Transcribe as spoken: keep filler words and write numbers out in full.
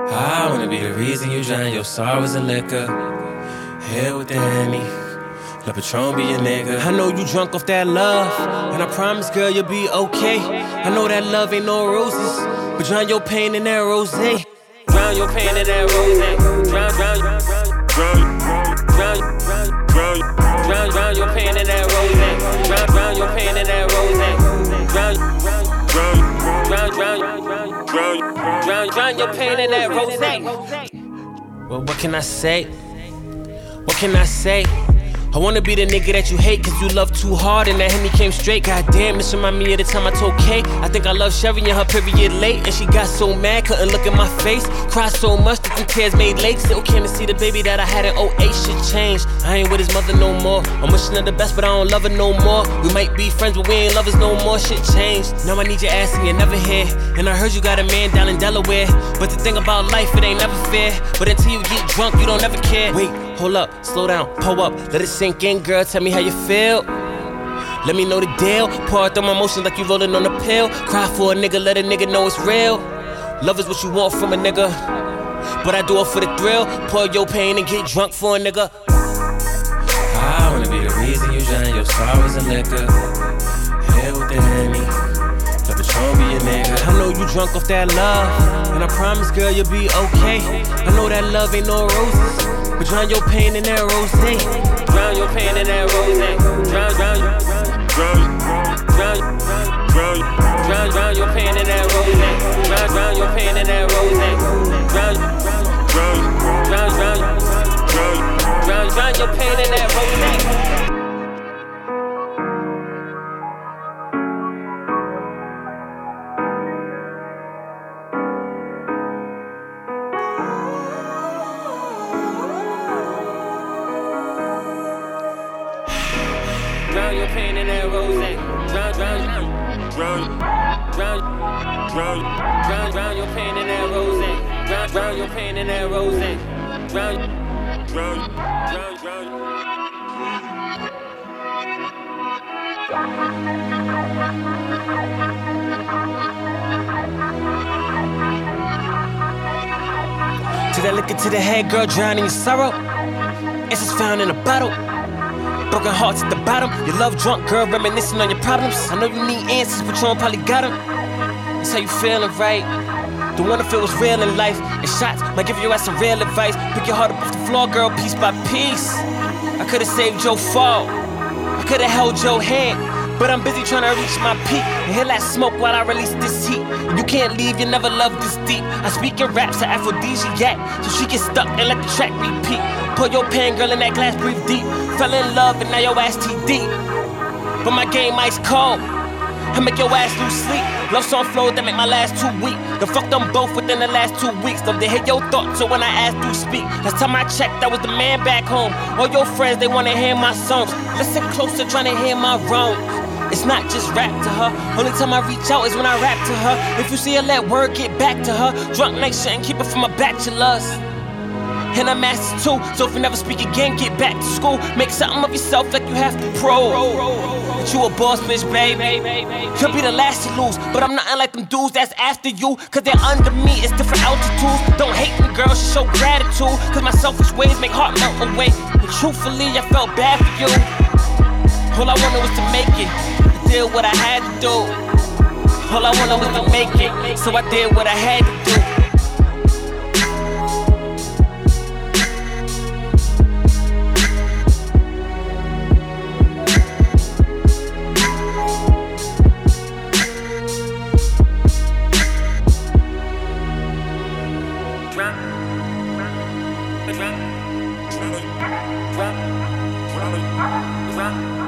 I wanna be the reason you drown your sorrows in liquor. Hell with the Henny, let Patron be your nigga. I know you drunk off that love, and I promise, girl, you'll be okay. I know that love ain't no roses, but drown your pain in that rosé. Drown your pain in that rosé. Drown, drown, drown, drown, drown, drown, drown, drown your pain in that rosé. Drown, drown your pain in that rosé. Drown, drown, drown, drown, drown, drown, drown your pain in that rosé. Well, what can I say? What can I say? I wanna be the nigga that you hate, cause you love too hard and that Henny came straight. Goddamn, this remind me of the time I told Kay I think I love Sherry and her period late, and she got so mad, couldn't look in my face. Cried so much that the tears made lakes. Still came to see the baby that I had in oh eight. Shit changed, I ain't with his mother no more. I'm wishing her the best, but I don't love her no more. We might be friends, but we ain't lovers no more. Shit changed, now I need your ass and you're never here. And I heard you got a man down in Delaware, but the thing about life, it ain't never fair. But until you get drunk, you don't ever care. Wait, hold up, slow down, pull up, let it sink in, girl, tell me how you feel. Let me know the deal, pour out my emotions like you rolling on a pill. Cry for a nigga, let a nigga know it's real. Love is what you want from a nigga, but I do it for the thrill. Pour your pain and get drunk for a nigga. I wanna be the reason you drown your sorrows in liquor. Hell with the Henny, let Patron be your nigga. I know you drunk off that love, and I promise, girl, you'll be okay. I know that love ain't no roses, but drown your pain in that rosé. Drown your pain in that rosé. Drown, drown, drown, drown, drown, drown, drown your pain in that rosé. Drown, drown your pain in that rosé. Drown, drown, drown, drown, drown, drown, drown your pain in that rosé. Drown your pain in that rosé. Drown, drown, drown, drown, drown, drown, drown your pain in that rosé. Drown, drown your pain in that rosé. Drown, drown, drown, drown. To that liquor to the head, girl, drowning your sorrow. It's just found in a bottle. Broken hearts at the bottom. Your love drunk, girl, reminiscing on your problems. I know you need answers, but you don't probably got them. That's how you feeling, right? The one if it was real in life. And shots might give your ass some real advice. Pick your heart up off the floor, girl, piece by piece. I could've saved your fall, I could've held your hand, but I'm busy trying to reach my peak. Inhale that smoke while I release this heat. You can't leave, you never loved this deep. I speak in raps to aphrodisiac, so she get stuck and let the track repeat. Put your pen, girl, in that glass, breathe deep. Fell in love and now your ass T deep. But my game ice cold, I make your ass lose sleep. Love song flow that make my last two weak. The fuck them both within the last two weeks. Love to hear your thoughts, so when I ask, do speak. Last time I checked, I was the man back home. All your friends, they wanna hear my songs. Listen closer, trying to hear my wrongs. It's not just rap to her. Only time I reach out is when I rap to her. If you see her, let word get back to her. Drunk night shouldn't keep it from my bachelors. And I'm masters too, so if you never speak again, get back to school. Make something of yourself like you have to prove that you a boss bitch, baby. You'll be the last to lose, but I'm nothing like them dudes that's after you, cause they're under me, it's different altitudes. Don't hate me, girl, show gratitude, cause my selfish ways make heart melt away. But truthfully, I felt bad for you. All I wanted was to make it, I did what I had to do. All I wanted was to make it, so I did what I had to do. Drop, drop, drop, drop, drop.